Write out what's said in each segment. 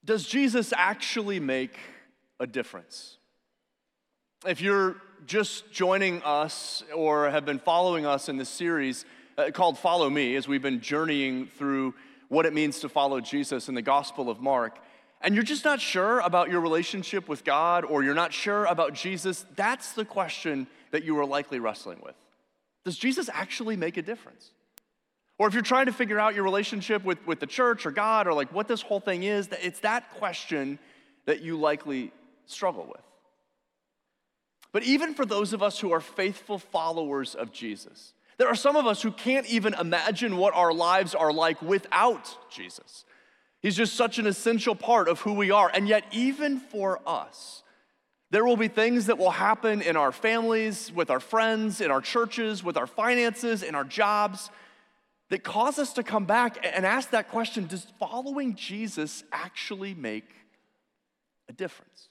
Does Jesus actually make a difference? If you're just joining us or have been following us in this series called Follow Me, as we've been journeying through what it means to follow Jesus in the Gospel of Mark, and you're just not sure about your relationship with God, or you're not sure about Jesus, that's the question that you are likely wrestling with. Does Jesus actually make a difference? Or if you're trying to figure out your relationship with the church or God, or like what this whole thing is, it's that question that you likely struggle with. But even for those of us who are faithful followers of Jesus, there are some of us who can't even imagine what our lives are like without Jesus. He's just such an essential part of who we are. And yet, even for us, there will be things that will happen in our families, with our friends, in our churches, with our finances, in our jobs, that cause us to come back and ask that question, does following Jesus actually make a difference?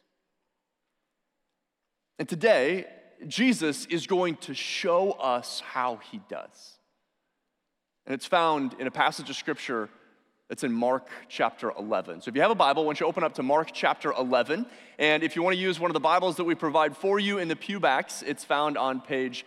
And today, Jesus is going to show us how he does. And it's found in a passage of scripture that's in Mark chapter 11. So if you have a Bible, I want you to open up to Mark chapter 11. And if you want to use one of the Bibles that we provide for you in the pewbacks, it's found on page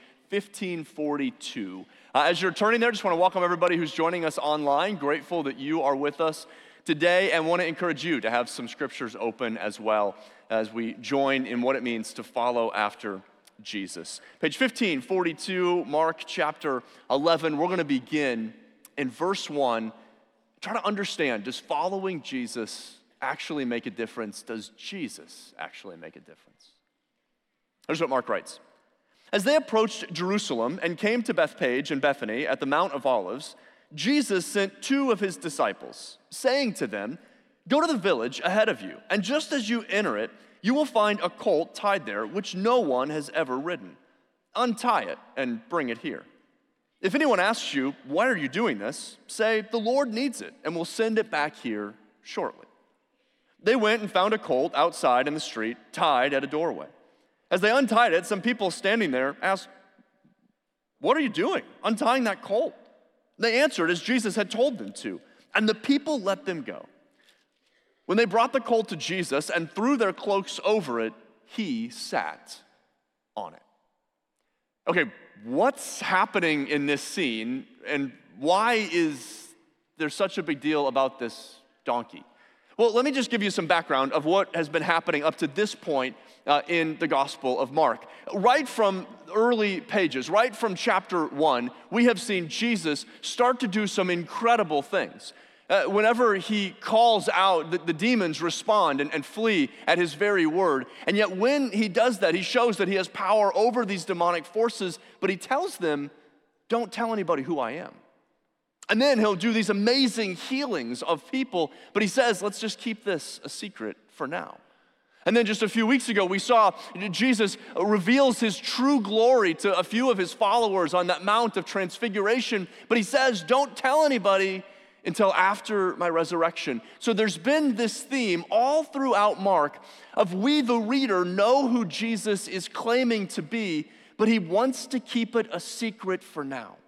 1542. As you're turning there, just want to welcome everybody who's joining us online. Grateful that you are with us today, and want to encourage you to have some scriptures open as well as we join in what it means to follow after Jesus. Page 1542, Mark chapter 11. We're going to begin in verse 1. Try to understand, does following Jesus actually make a difference? Does Jesus actually make a difference? Here's what Mark writes. As they approached Jerusalem and came to Bethphage and Bethany at the Mount of Olives, Jesus sent two of his disciples, saying to them, "Go to the village ahead of you, and just as you enter it, you will find a colt tied there, which no one has ever ridden. Untie it and bring it here. If anyone asks you, 'Why are you doing this?' say, 'The Lord needs it, and will send it back here shortly.'" They went and found a colt outside in the street, tied at a doorway. As they untied it, some people standing there asked, "What are you doing, untying that colt?" They answered as Jesus had told them to, and the people let them go. When they brought the colt to Jesus and threw their cloaks over it, he sat on it. Okay, what's happening in this scene, and why is there such a big deal about this donkey? Well, let me just give you some background of what has been happening up to this point in the Gospel of Mark. Right from early pages, right from chapter 1, we have seen Jesus start to do some incredible things. Whenever he calls out, the demons respond and flee at his very word. And yet when he does that, he shows that he has power over these demonic forces, but he tells them, "Don't tell anybody who I am." And then he'll do these amazing healings of people, but he says, let's just keep this a secret for now. And then just a few weeks ago, we saw Jesus reveals his true glory to a few of his followers on that Mount of Transfiguration, but he says, don't tell anybody until after my resurrection. So there's been this theme all throughout Mark of we, the reader, know who Jesus is claiming to be, but he wants to keep it a secret for now.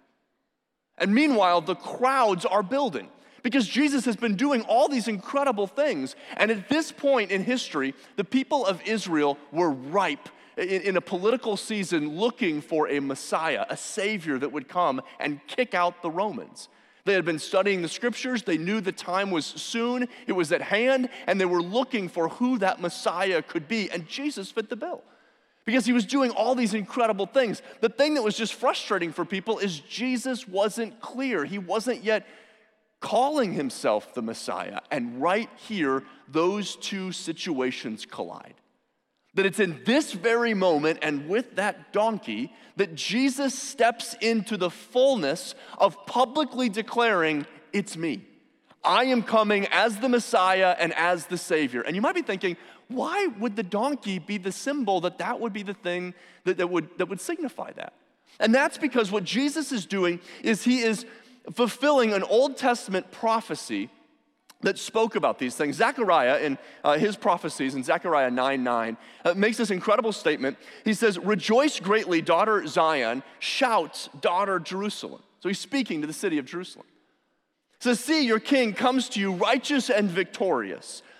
And meanwhile, the crowds are building because Jesus has been doing all these incredible things. And at this point in history, the people of Israel were ripe in a political season looking for a Messiah, a Savior that would come and kick out the Romans. They had been studying the scriptures. They knew the time was soon. It was at hand. And they were looking for who that Messiah could be. And Jesus fit the bill, because he was doing all these incredible things. The thing that was just frustrating for people is Jesus wasn't clear. He wasn't yet calling himself the Messiah. And right here, those two situations collide. That it's in this very moment and with that donkey that Jesus steps into the fullness of publicly declaring, it's me. I am coming as the Messiah and as the Savior. And you might be thinking, why would the donkey be the symbol that would be the thing that would signify that? And that's because what Jesus is doing is he is fulfilling an Old Testament prophecy that spoke about these things. Zechariah, in his prophecies in Zechariah 9:9, makes this incredible statement. He says, "Rejoice greatly, daughter Zion. Shout, daughter Jerusalem." So he's speaking to the city of Jerusalem. It says, "See, your king comes to you righteous and victorious,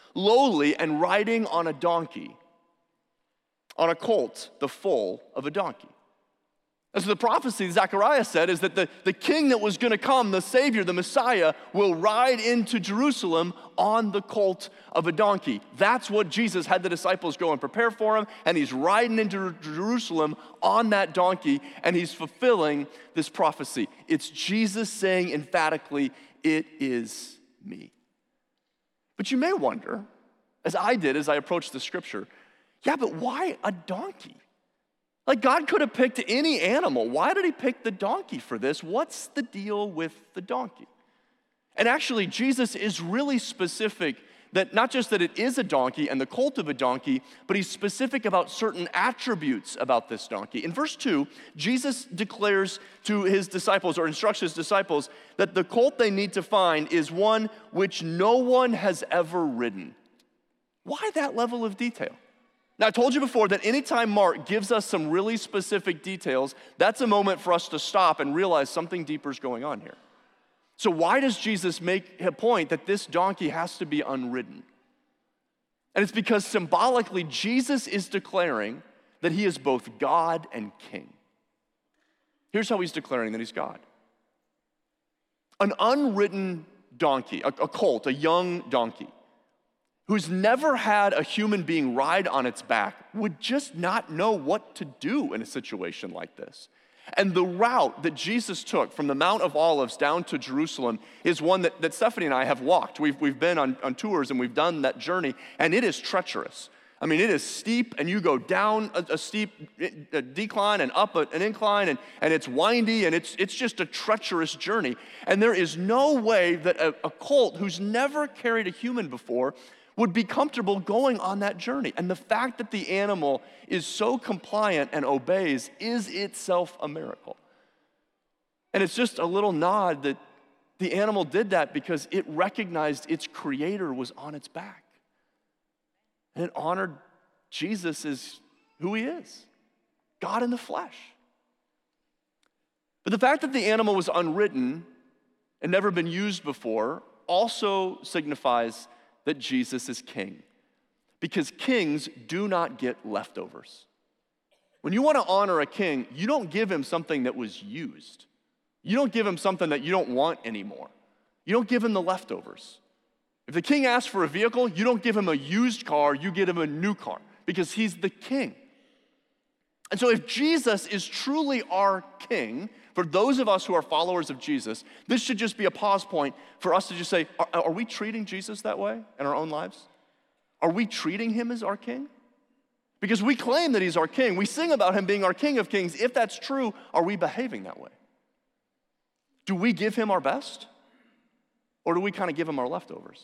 lowly and riding on a donkey, on a colt, the foal of a donkey. And so the prophecy Zechariah said is that the king that was going to come, the Savior, the Messiah, will ride into Jerusalem on the colt of a donkey. That's what Jesus had the disciples go and prepare for him, and he's riding into Jerusalem on that donkey, and he's fulfilling this prophecy. It's Jesus saying emphatically, "It is me." But you may wonder, as I did as I approached the scripture, yeah, but why a donkey? Like, God could have picked any animal. Why did he pick the donkey for this? What's the deal with the donkey? And actually, Jesus is really specific that not just that it is a donkey and the colt of a donkey, but he's specific about certain attributes about this donkey. In verse 2, Jesus declares to his disciples, or instructs his disciples, that the colt they need to find is one which no one has ever ridden. Why that level of detail? Now, I told you before that anytime Mark gives us some really specific details, that's a moment for us to stop and realize something deeper is going on here. So why does Jesus make a point that this donkey has to be unridden? And it's because symbolically, Jesus is declaring that he is both God and king. Here's how he's declaring that he's God. An unridden donkey, a colt, a young donkey, who's never had a human being ride on its back, would just not know what to do in a situation like this. And the route that Jesus took from the Mount of Olives down to Jerusalem is one that Stephanie and I have walked. We've been on tours and we've done that journey, and it is treacherous. I mean, it is steep, and you go down a steep decline and up an incline, and it's windy, and it's just a treacherous journey. And there is no way that a colt who's never carried a human before would be comfortable going on that journey. And the fact that the animal is so compliant and obeys is itself a miracle. And it's just a little nod that the animal did that because it recognized its creator was on its back. And it honored Jesus as who he is, God in the flesh. But the fact that the animal was unridden and never been used before also signifies that Jesus is king, because kings do not get leftovers. When you want to honor a king, you don't give him something that was used. You don't give him something that you don't want anymore. You don't give him the leftovers. If the king asks for a vehicle, you don't give him a used car, you give him a new car, because he's the king. And so if Jesus is truly our king, for those of us who are followers of Jesus, this should just be a pause point for us to just say, are we treating Jesus that way in our own lives? Are we treating him as our king? Because we claim that he's our king. We sing about him being our King of Kings. If that's true, are we behaving that way? Do we give him our best? Or do we kind of give him our leftovers?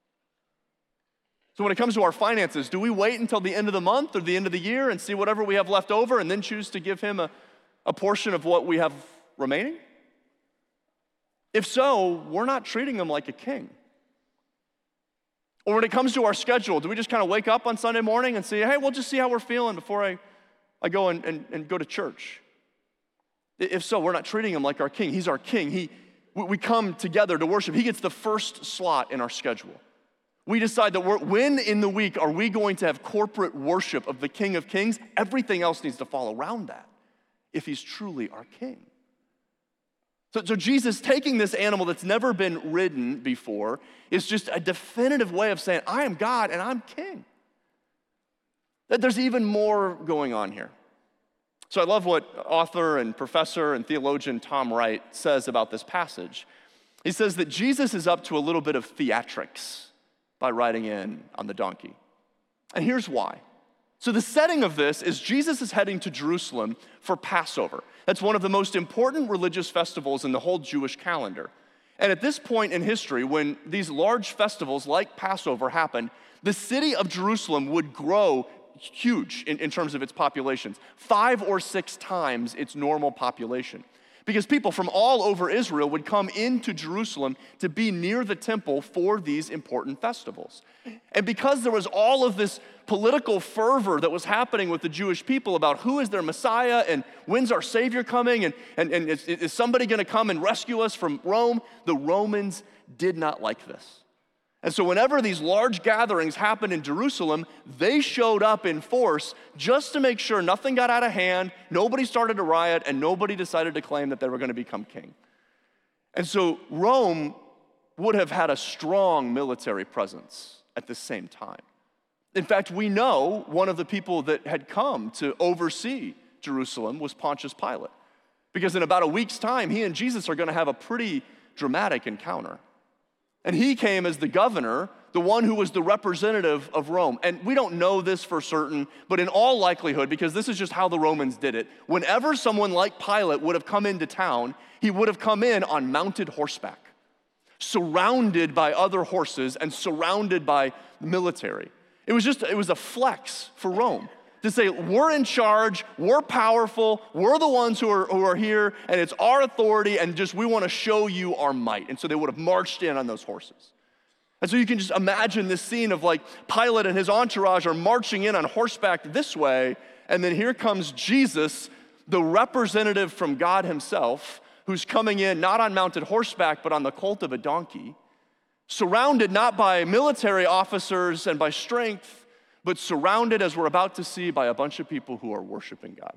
So when it comes to our finances, do we wait until the end of the month or the end of the year and see whatever we have left over and then choose to give him a portion of what we have remaining? If so, we're not treating him like a king. Or when it comes to our schedule, do we just kind of wake up on Sunday morning and say, hey, we'll just see how we're feeling before I go and go to church? If so, we're not treating him like our king. He's our king. We come together to worship. He gets the first slot in our schedule. We decide that when in the week are we going to have corporate worship of the King of Kings? Everything else needs to fall around that if he's truly our king. So Jesus taking this animal that's never been ridden before is just a definitive way of saying, I am God and I'm king. That there's even more going on here. So I love what author and professor and theologian Tom Wright says about this passage. He says that Jesus is up to a little bit of theatrics by riding in on the donkey. And here's why. So the setting of this is Jesus is heading to Jerusalem for Passover. That's one of the most important religious festivals in the whole Jewish calendar. And at this point in history, when these large festivals like Passover happened, the city of Jerusalem would grow huge in terms of its populations, 5 or 6 times its normal population. Because people from all over Israel would come into Jerusalem to be near the temple for these important festivals. And because there was all of this political fervor that was happening with the Jewish people about who is their Messiah and when's our Savior coming and is somebody going to come and rescue us from Rome, the Romans did not like this. And so whenever these large gatherings happened in Jerusalem, they showed up in force just to make sure nothing got out of hand, nobody started a riot, and nobody decided to claim that they were going to become king. And so Rome would have had a strong military presence at the same time. In fact, we know one of the people that had come to oversee Jerusalem was Pontius Pilate, because in about a week's time, he and Jesus are going to have a pretty dramatic encounter. And he came as the governor, the one who was the representative of Rome. And we don't know this for certain, but in all likelihood, because this is just how the Romans did it, whenever someone like Pilate would have come into town, he would have come in on mounted horseback, surrounded by other horses and surrounded by military. It was a flex for Rome to say, we're in charge, we're powerful, we're the ones who are here, and it's our authority, and just we want to show you our might. And so they would have marched in on those horses. And so you can just imagine this scene of like Pilate and his entourage are marching in on horseback this way, and then here comes Jesus, the representative from God himself, who's coming in not on mounted horseback, but on the colt of a donkey, surrounded not by military officers and by strength, but surrounded, as we're about to see, by a bunch of people who are worshiping God.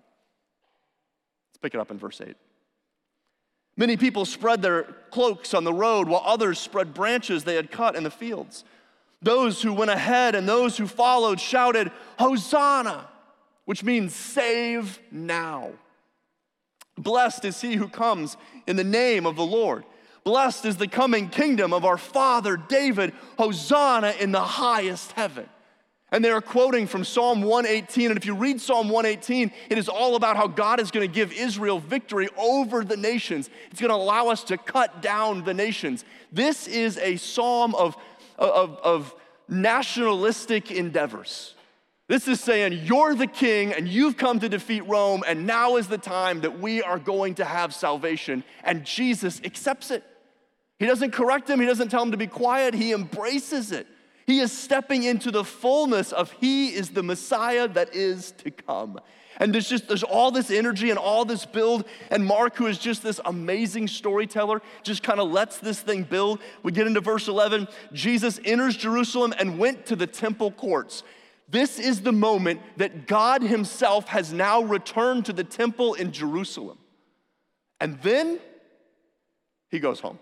Let's pick it up in verse 8. Many people spread their cloaks on the road, while others spread branches they had cut in the fields. Those who went ahead and those who followed shouted, "Hosanna," which means save now. Blessed is he who comes in the name of the Lord. Blessed is the coming kingdom of our father David. Hosanna in the highest heaven. And they are quoting from Psalm 118. And if you read Psalm 118, it is all about how God is going to give Israel victory over the nations. It's going to allow us to cut down the nations. This is a psalm of nationalistic endeavors. This is saying, you're the king and you've come to defeat Rome, and now is the time that we are going to have salvation. And Jesus accepts it. He doesn't correct him. He doesn't tell him to be quiet. He embraces it. He is stepping into the fullness of he is the Messiah that is to come. And there's all this energy and all this build, and Mark, who is just this amazing storyteller, just kind of lets this thing build. We get into verse 11. Jesus enters Jerusalem and went to the temple courts. This is the moment that God himself has now returned to the temple in Jerusalem. And then he goes home,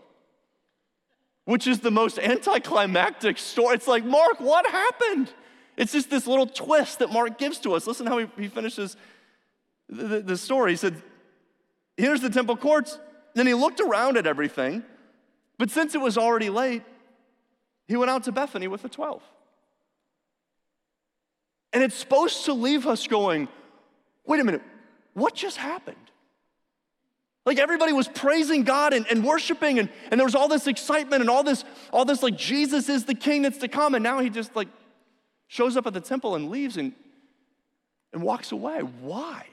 which is the most anticlimactic story. It's like, Mark, what happened? It's just this little twist that Mark gives to us. Listen how he finishes the story. He said, here's the temple courts. Then he looked around at everything, but since it was already late, he went out to Bethany with the 12. And it's supposed to leave us going, wait a minute, what just happened? Like everybody was praising God and worshiping, and there was all this excitement and all this like Jesus is the king that's to come, and now he just like shows up at the temple and leaves and walks away. Why?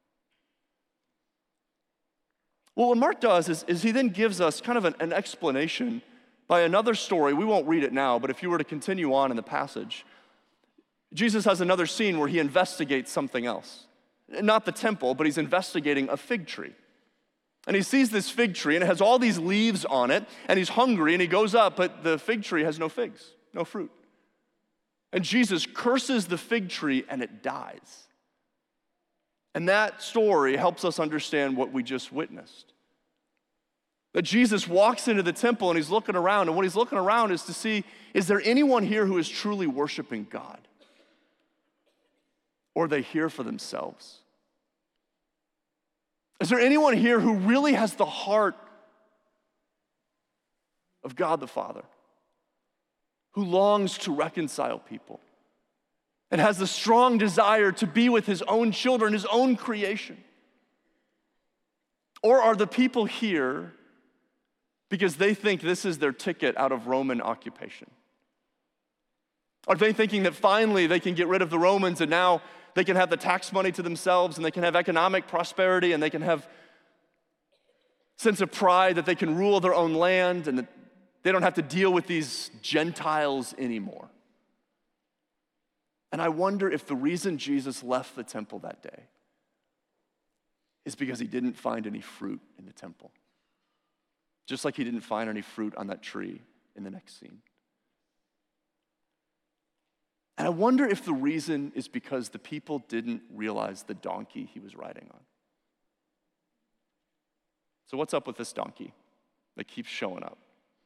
Well, what Mark does is he then gives us kind of an explanation by another story. We won't read it now, but if you were to continue on in the passage, Jesus has another scene where he investigates something else. Not the temple, but he's investigating a fig tree. And he sees this fig tree, and it has all these leaves on it, and he's hungry, and he goes up, but the fig tree has no figs, no fruit. And Jesus curses the fig tree, and it dies. And that story helps us understand what we just witnessed. That Jesus walks into the temple, and he's looking around, and what he's looking around is to see, is there anyone here who is truly worshiping God? Or are they here for themselves? Is there anyone here who really has the heart of God the Father, who longs to reconcile people and has the strong desire to be with his own children, his own creation? Or are the people here because they think this is their ticket out of Roman occupation? Are they thinking that finally they can get rid of the Romans and now they can have the tax money to themselves and they can have economic prosperity and they can have sense of pride that they can rule their own land and that they don't have to deal with these Gentiles anymore? And I wonder if the reason Jesus left the temple that day is because he didn't find any fruit in the temple. Just like he didn't find any fruit on that tree in the next scene. And I wonder if the reason is because the people didn't realize the donkey he was riding on. So what's up with this donkey that keeps showing up?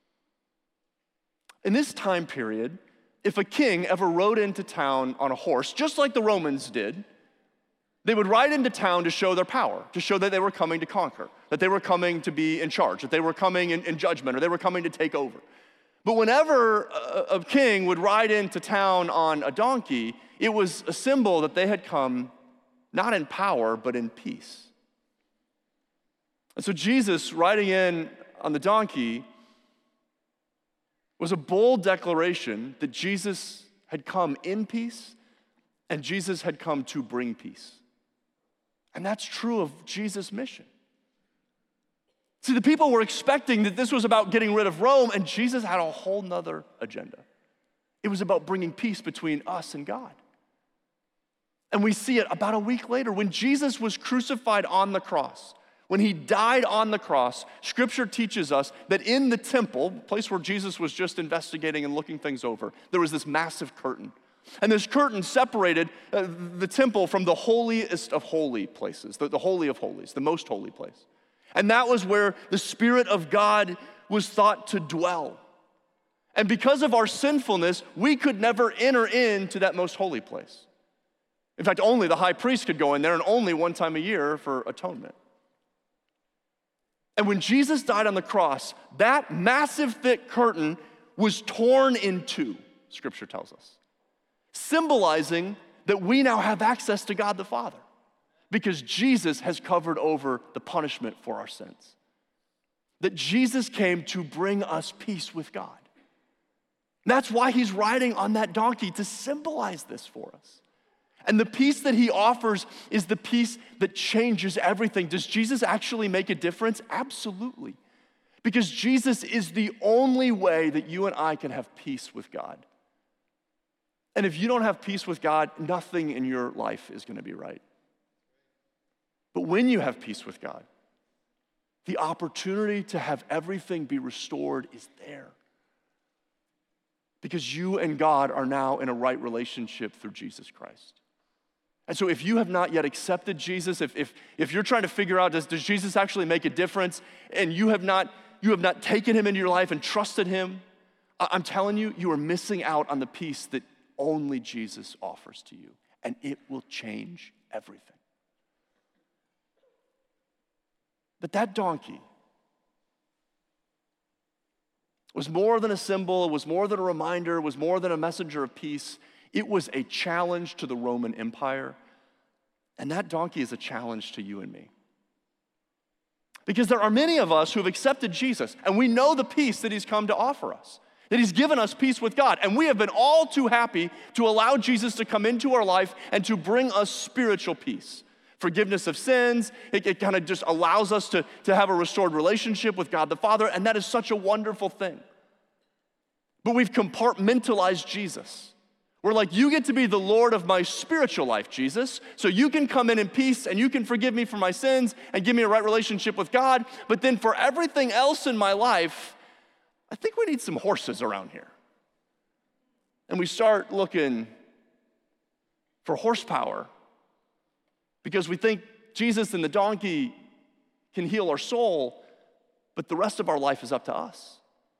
In this time period, if a king ever rode into town on a horse, just like the Romans did, they would ride into town to show their power, to show that they were coming to conquer, that they were coming to be in charge, that they were coming in judgment, or they were coming to take over. But whenever a king would ride into town on a donkey, it was a symbol that they had come not in power, but in peace. And so Jesus riding in on the donkey was a bold declaration that Jesus had come in peace and Jesus had come to bring peace. And that's true of Jesus' mission. See, the people were expecting that this was about getting rid of Rome, and Jesus had a whole nother agenda. It was about bringing peace between us and God. And we see it about a week later when Jesus was crucified on the cross. When he died on the cross, Scripture teaches us that in the temple, place where Jesus was just investigating and looking things over, there was this massive curtain. And this curtain separated the temple from the holiest of holy places, the Holy of Holies, the most holy place. And that was where the Spirit of God was thought to dwell. And because of our sinfulness, we could never enter into that most holy place. In fact, only the high priest could go in there, and only one time a year for atonement. And when Jesus died on the cross, that massive thick curtain was torn in two, Scripture tells us, symbolizing that we now have access to God the Father because Jesus has covered over the punishment for our sins. That Jesus came to bring us peace with God. That's why he's riding on that donkey, to symbolize this for us. And the peace that he offers is the peace that changes everything. Does Jesus actually make a difference? Absolutely. Because Jesus is the only way that you and I can have peace with God. And if you don't have peace with God, nothing in your life is going to be right. But when you have peace with God, the opportunity to have everything be restored is there. Because you and God are now in a right relationship through Jesus Christ. And so if you have not yet accepted Jesus, if you're trying to figure out, does Jesus actually make a difference, and you have not taken him into your life and trusted him, I'm telling you, you are missing out on the peace that only Jesus offers to you, and it will change everything. But that donkey was more than a symbol, it was more than a reminder, it was more than a messenger of peace. It was a challenge to the Roman Empire, and that donkey is a challenge to you and me. Because there are many of us who have accepted Jesus, and we know the peace that he's come to offer us, that he's given us peace with God, and we have been all too happy to allow Jesus to come into our life and to bring us spiritual peace. Forgiveness of sins, it kind of just allows us to have a restored relationship with God the Father, and that is such a wonderful thing. But we've compartmentalized Jesus. We're like, you get to be the Lord of my spiritual life, Jesus, so you can come in peace and you can forgive me for my sins and give me a right relationship with God, but then for everything else in my life, I think we need some horses around here. And we start looking for horsepower because we think Jesus and the donkey can heal our soul, but the rest of our life is up to us.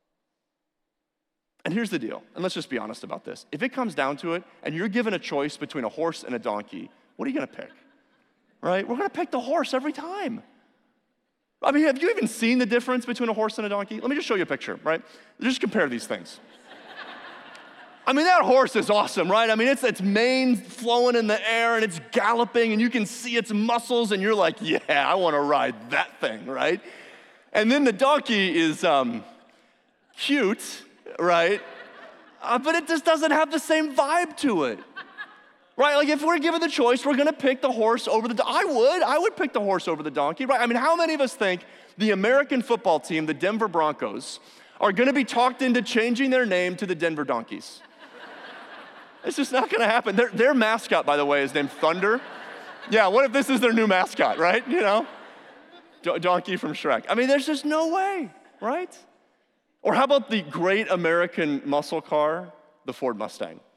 And here's the deal, and let's just be honest about this. If it comes down to it, and you're given a choice between a horse and a donkey, what are you gonna pick? Right? We're gonna pick the horse every time. I mean, have you even seen the difference between a horse and a donkey? Let me just show you a picture, right? Just compare these things. I mean, that horse is awesome, right? I mean, its mane flowing in the air, and it's galloping, and you can see its muscles, and you're like, yeah, I wanna ride that thing, right? And then the donkey is cute, right? But it just doesn't have the same vibe to it, right? Like if we're given the choice, we're gonna pick the horse over the I would pick the horse over the donkey, right? I mean, how many of us think the American football team, the Denver Broncos, are gonna be talked into changing their name to the Denver Donkeys? It's just not gonna happen. Their mascot, by the way, is named Thunder. Yeah, what if this is their new mascot, right? You know, Donkey from Shrek. I mean, there's just no way, right? Or how about the great American muscle car, the Ford Mustang?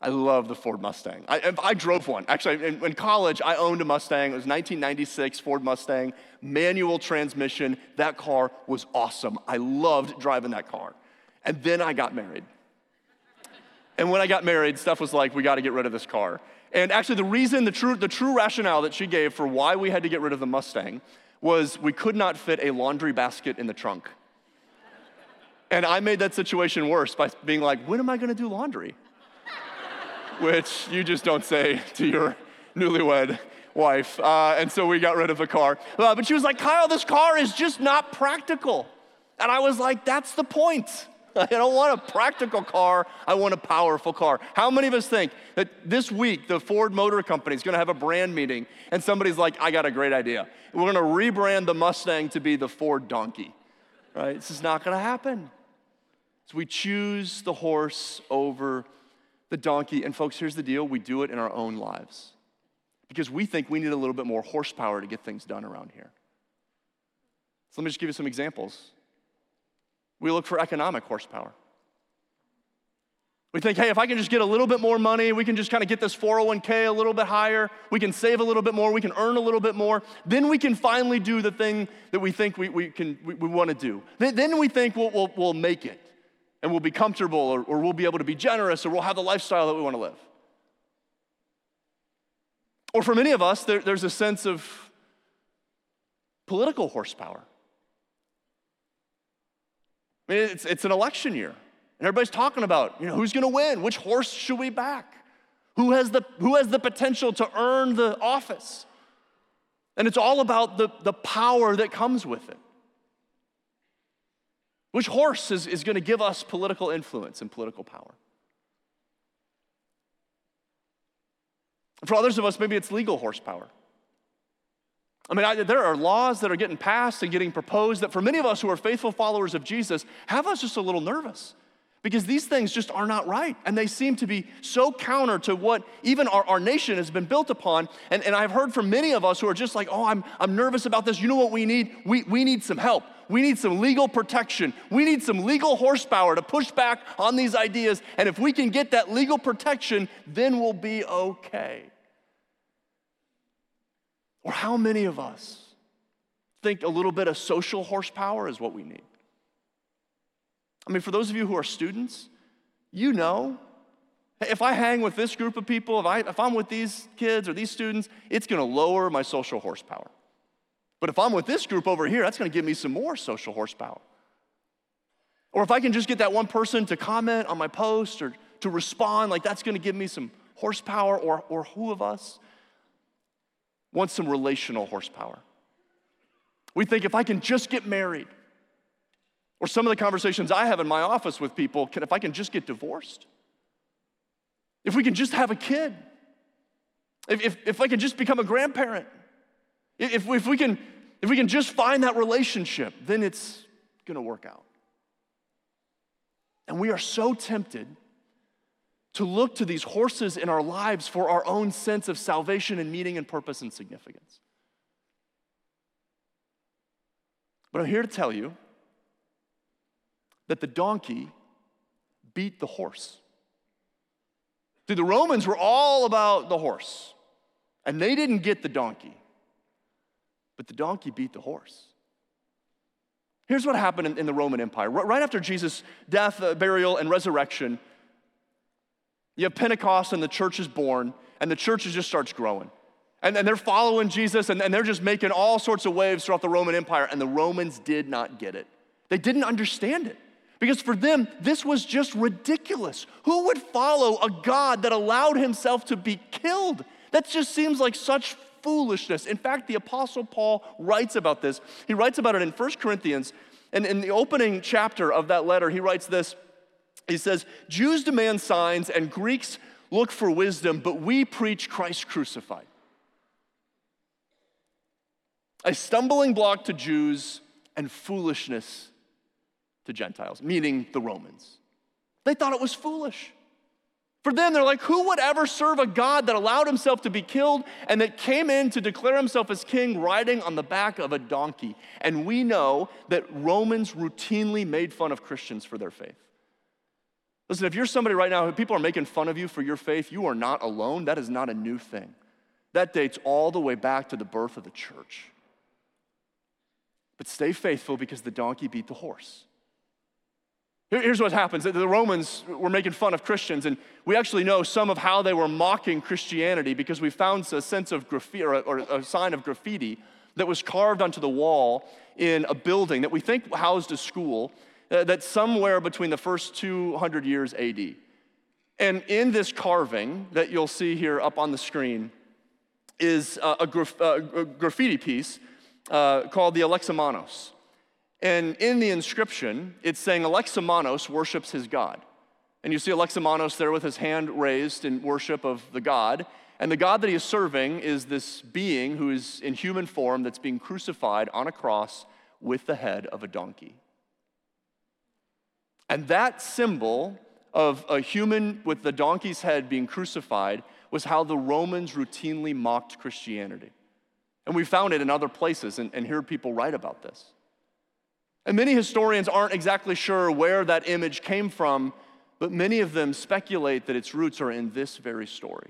I love the Ford Mustang. I drove one. Actually, in college, I owned a Mustang. It was 1996 Ford Mustang, manual transmission. That car was awesome. I loved driving that car. And then I got married. And when I got married, Steph was like, we got to get rid of this car. And actually, the true rationale that she gave for why we had to get rid of the Mustang was we could not fit a laundry basket in the trunk. And I made that situation worse by being like, when am I going to do laundry? Which you just don't say to your newlywed wife. And so we got rid of the car. But she was like, Kyle, this car is just not practical. And I was like, that's the point. I don't want a practical car, I want a powerful car. How many of us think that this week the Ford Motor Company is gonna have a brand meeting and somebody's like, I got a great idea. We're gonna rebrand the Mustang to be the Ford Donkey, right? This is not gonna happen. So we choose the horse over the donkey. And folks, here's the deal, we do it in our own lives because we think we need a little bit more horsepower to get things done around here. So let me just give you some examples. We look for economic horsepower. We think, hey, if I can just get a little bit more money, we can just kind of get this 401k a little bit higher, we can save a little bit more, we can earn a little bit more, then we can finally do the thing that we think we want to do. Then we think we'll make it, and we'll be comfortable, or we'll be able to be generous, or we'll have the lifestyle that we want to live. Or for many of us, there's a sense of political horsepower. I mean, it's an election year, and everybody's talking about, who's going to win? Which horse should we back? Who has the potential to earn the office? And it's all about the power that comes with it. Which horse is going to give us political influence and political power? For others of us, maybe it's legal horsepower. I mean, there are laws that are getting passed and getting proposed that for many of us who are faithful followers of Jesus have us just a little nervous because these things just are not right. And they seem to be so counter to what even our nation has been built upon. And I've heard from many of us who are just like, oh, I'm nervous about this. You know what we need? We need some help. We need some legal protection. We need some legal horsepower to push back on these ideas. And if we can get that legal protection, then we'll be okay. Or how many of us think a little bit of social horsepower is what we need? I mean, for those of you who are students, if I hang with this group of people, if I'm with these kids or these students, it's gonna lower my social horsepower. But if I'm with this group over here, that's gonna give me some more social horsepower. Or if I can just get that one person to comment on my post or to respond, like that's gonna give me some horsepower. Or who of us wants some relational horsepower? We think if I can just get married, or some of the conversations I have in my office with people, if I can just get divorced, if we can just have a kid, if I can just become a grandparent, if we can just find that relationship, then it's gonna work out. And we are so tempted to look to these horses in our lives for our own sense of salvation and meaning and purpose and significance. But I'm here to tell you that the donkey beat the horse. See, the Romans were all about the horse, and they didn't get the donkey, but the donkey beat the horse. Here's what happened in the Roman Empire. Right after Jesus' death, burial, and resurrection, you have Pentecost and the church is born, and the church just starts growing. And they're following Jesus, and they're just making all sorts of waves throughout the Roman Empire, and the Romans did not get it. They didn't understand it. Because for them, this was just ridiculous. Who would follow a God that allowed himself to be killed? That just seems like such foolishness. In fact, the Apostle Paul writes about this. He writes about it in 1 Corinthians, and in the opening chapter of that letter, he writes this. He says, Jews demand signs and Greeks look for wisdom, but we preach Christ crucified. A stumbling block to Jews and foolishness to Gentiles, meaning the Romans. They thought it was foolish. For them, they're like, who would ever serve a God that allowed himself to be killed and that came in to declare himself as king riding on the back of a donkey? And we know that Romans routinely made fun of Christians for their faith. Listen, if you're somebody right now who people are making fun of you for your faith, you are not alone. That is not a new thing. That dates all the way back to the birth of the church. But stay faithful because the donkey beat the horse. Here's what happens. The Romans were making fun of Christians, and we actually know some of how they were mocking Christianity because we found a sense of graffiti, or a sign of graffiti that was carved onto the wall in a building that we think housed a school that's somewhere between the first 200 years AD. And in this carving that you'll see here up on the screen is a graffiti piece called the Alexamenos. And in the inscription, it's saying Alexamenos worships his God. And you see Alexamenos there with his hand raised in worship of the God. And the God that he is serving is this being who is in human form that's being crucified on a cross with the head of a donkey. And that symbol of a human with the donkey's head being crucified was how the Romans routinely mocked Christianity. And we found it in other places and heard people write about this. And many historians aren't exactly sure where that image came from, but many of them speculate that its roots are in this very story.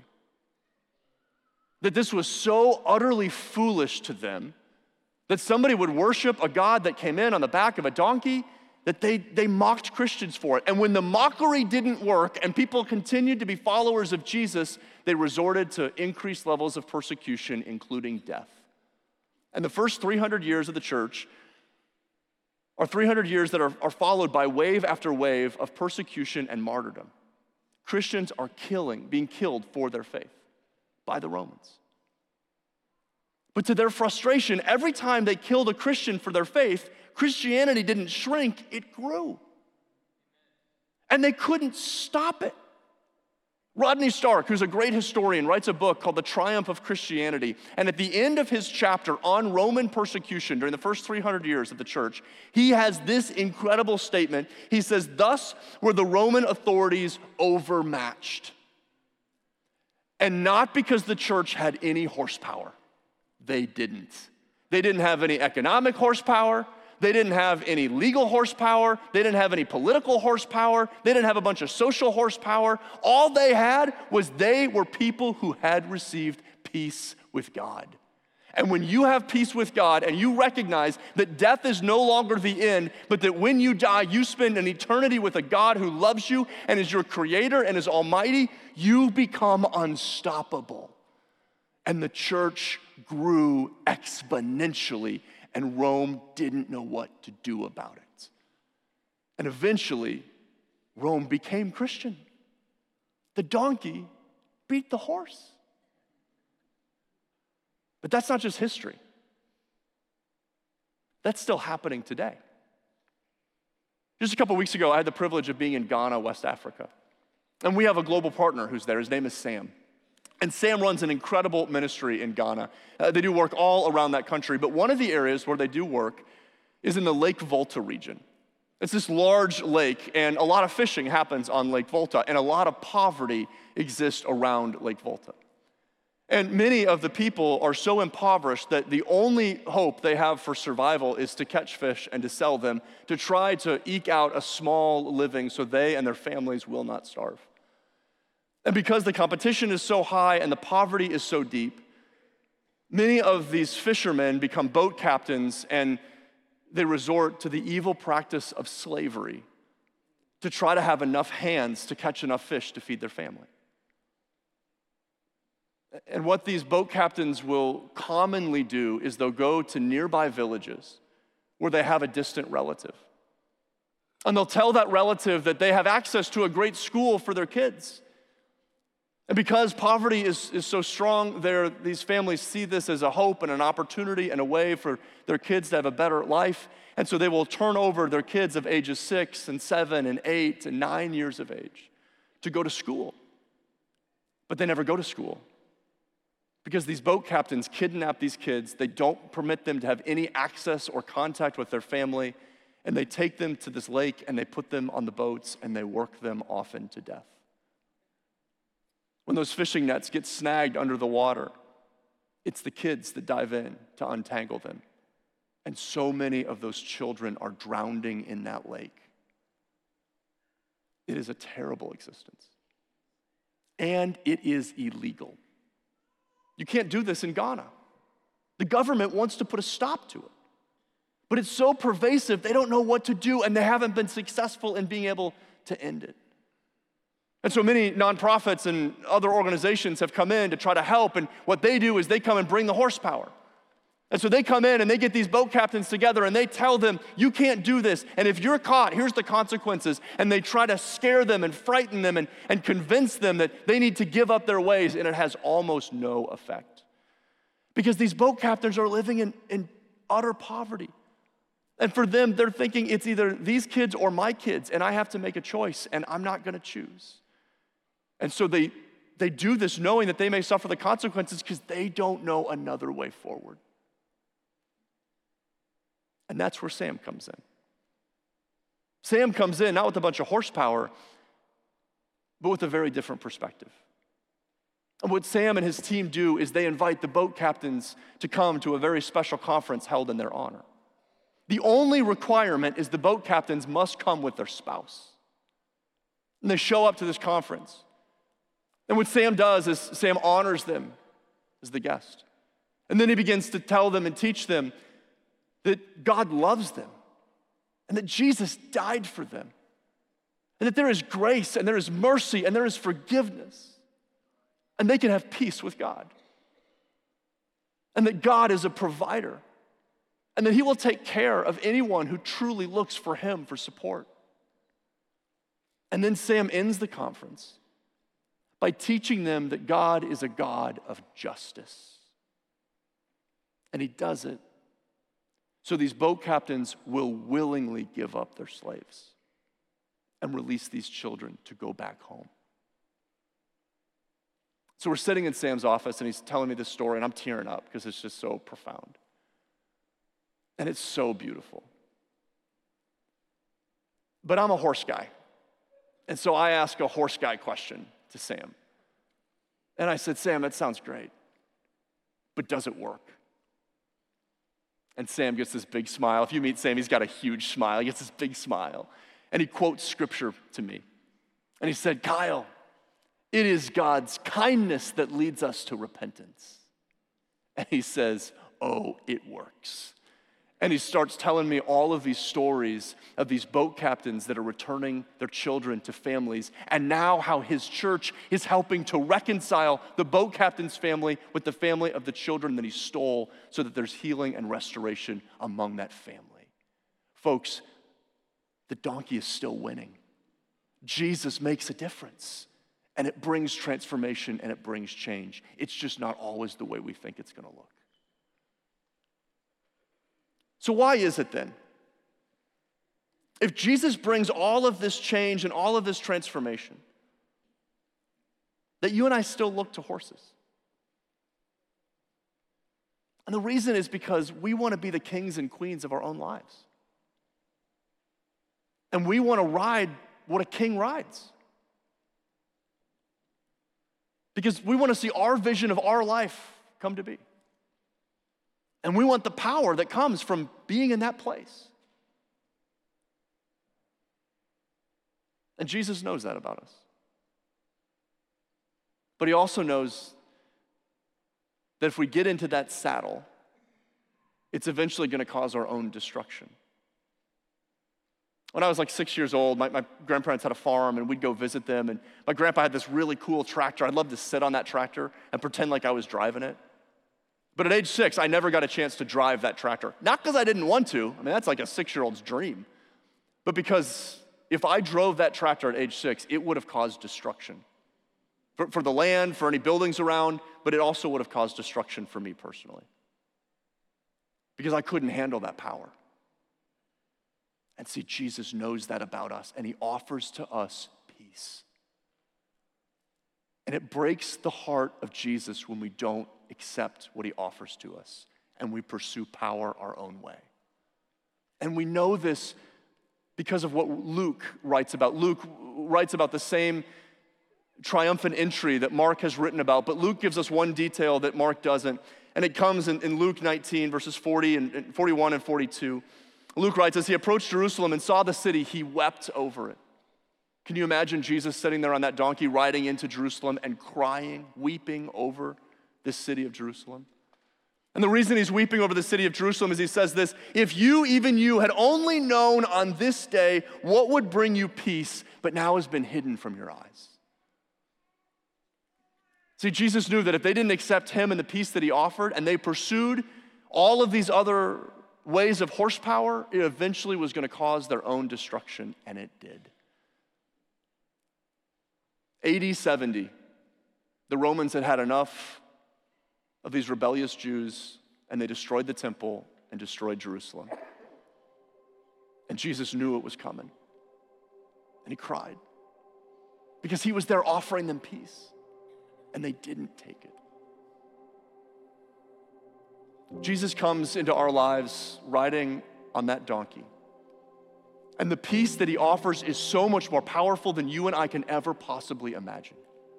That this was so utterly foolish to them that somebody would worship a God that came in on the back of a donkey, that they mocked Christians for it. And when the mockery didn't work and people continued to be followers of Jesus, they resorted to increased levels of persecution, including death. And the first 300 years of the church are 300 years that are followed by wave after wave of persecution and martyrdom. Christians are being killed for their faith by the Romans. But to their frustration, every time they killed a Christian for their faith, Christianity didn't shrink, it grew. And they couldn't stop it. Rodney Stark, who's a great historian, writes a book called The Triumph of Christianity. And at the end of his chapter on Roman persecution during the first 300 years of the church, he has this incredible statement. He says, "Thus were the Roman authorities overmatched. And not because the church had any horsepower. They didn't. They didn't have any economic horsepower. They didn't have any legal horsepower. They didn't have any political horsepower. They didn't have a bunch of social horsepower. All they had was they were people who had received peace with God. And when you have peace with God and you recognize that death is no longer the end, but that when you die, you spend an eternity with a God who loves you and is your creator and is almighty, you become unstoppable. And the church grew exponentially, and Rome didn't know what to do about it. And eventually, Rome became Christian. The donkey beat the horse. But that's not just history. That's still happening today. Just a couple weeks ago, I had the privilege of being in Ghana, West Africa. And we have a global partner who's there. His name is Sam. And Sam runs an incredible ministry in Ghana. They do work all around that country, but one of the areas where they do work is in the Lake Volta region. It's this large lake, and a lot of fishing happens on Lake Volta, and a lot of poverty exists around Lake Volta. And many of the people are so impoverished that the only hope they have for survival is to catch fish and to sell them, to try to eke out a small living so they and their families will not starve. And because the competition is so high and the poverty is so deep, many of these fishermen become boat captains and they resort to the evil practice of slavery to try to have enough hands to catch enough fish to feed their family. And what these boat captains will commonly do is they'll go to nearby villages where they have a distant relative. And they'll tell that relative that they have access to a great school for their kids. And because poverty is so strong there, these families see this as a hope and an opportunity and a way for their kids to have a better life. And so they will turn over their kids of ages 6 and 7 and 8 and 9 years of age to go to school. But they never go to school because these boat captains kidnap these kids. They don't permit them to have any access or contact with their family. And they take them to this lake and they put them on the boats and they work them often to death. When those fishing nets get snagged under the water, it's the kids that dive in to untangle them. And so many of those children are drowning in that lake. It is a terrible existence. And it is illegal. You can't do this in Ghana. The government wants to put a stop to it. But it's so pervasive, they don't know what to do, and they haven't been successful in being able to end it. And so many nonprofits and other organizations have come in to try to help, and what they do is they come and bring the horsepower. And so they come in and they get these boat captains together and they tell them, you can't do this, and if you're caught, here's the consequences. And they try to scare them and frighten them and convince them that they need to give up their ways, and it has almost no effect. Because these boat captains are living in utter poverty. And for them, they're thinking it's either these kids or my kids, and I have to make a choice, and I'm not gonna choose. And so they do this knowing that they may suffer the consequences because they don't know another way forward. And that's where Sam comes in. Sam comes in not with a bunch of horsepower, but with a very different perspective. And what Sam and his team do is they invite the boat captains to come to a very special conference held in their honor. The only requirement is the boat captains must come with their spouse. And they show up to this conference. And what Sam does is Sam honors them as the guest. And then he begins to tell them and teach them that God loves them and that Jesus died for them and that there is grace and there is mercy and there is forgiveness and they can have peace with God and that God is a provider and that he will take care of anyone who truly looks for him for support. And then Sam ends the conference by teaching them that God is a God of justice. And he does it so these boat captains will willingly give up their slaves and release these children to go back home. So we're sitting in Sam's office and he's telling me this story and I'm tearing up because it's just so profound. And it's so beautiful. But I'm a horse guy. And so I ask a horse guy question to Sam. And I said, Sam, that sounds great, but does it work? And Sam gets this big smile. If you meet Sam, he's got a huge smile. He gets this big smile. And he quotes scripture to me. And he said, Kyle, it is God's kindness that leads us to repentance. And he says, oh, it works. And he starts telling me all of these stories of these boat captains that are returning their children to families, and now how his church is helping to reconcile the boat captain's family with the family of the children that he stole so that there's healing and restoration among that family. Folks, the donkey is still winning. Jesus makes a difference, and it brings transformation and it brings change. It's just not always the way we think it's gonna look. So why is it then? If Jesus brings all of this change and all of this transformation, that you and I still look to horses? And the reason is because we want to be the kings and queens of our own lives. And we want to ride what a king rides. Because we want to see our vision of our life come to be. And we want the power that comes from being in that place. And Jesus knows that about us. But he also knows that if we get into that saddle, it's eventually going to cause our own destruction. When I was like 6 years old, my grandparents had a farm and we'd go visit them. And my grandpa had this really cool tractor. I'd love to sit on that tractor and pretend like I was driving it. But at age 6, I never got a chance to drive that tractor. Not because I didn't want to. I mean, that's like a 6-year-old's dream. But because if I drove that tractor at age 6, it would have caused destruction. For the land, for any buildings around, but it also would have caused destruction for me personally. Because I couldn't handle that power. And see, Jesus knows that about us, and he offers to us peace. And it breaks the heart of Jesus when we don't accept what he offers to us and we pursue power our own way. And we know this because of what Luke writes about. Luke writes about the same triumphant entry that Mark has written about, but Luke gives us one detail that Mark doesn't, and it comes in Luke 19, verses 40 and 41 and 42. Luke writes, as he approached Jerusalem and saw the city, he wept over it, Can you imagine Jesus sitting there on that donkey riding into Jerusalem and crying, weeping over this city of Jerusalem? And the reason he's weeping over the city of Jerusalem is he says this, if you, even you, had only known on this day what would bring you peace, but now has been hidden from your eyes. See, Jesus knew that if they didn't accept him and the peace that he offered, and they pursued all of these other ways of horsepower, it eventually was going to cause their own destruction, and it did. AD 70, the Romans had had enough of these rebellious Jews, and they destroyed the temple and destroyed Jerusalem. And Jesus knew it was coming, and he cried because he was there offering them peace, and they didn't take it. Jesus comes into our lives riding on that donkey. And the peace that he offers is so much more powerful than you and I can ever possibly imagine.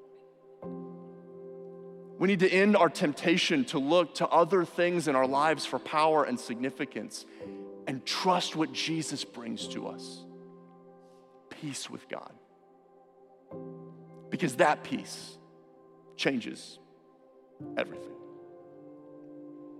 We need to end our temptation to look to other things in our lives for power and significance and trust what Jesus brings to us. Peace with God. Because that peace changes everything.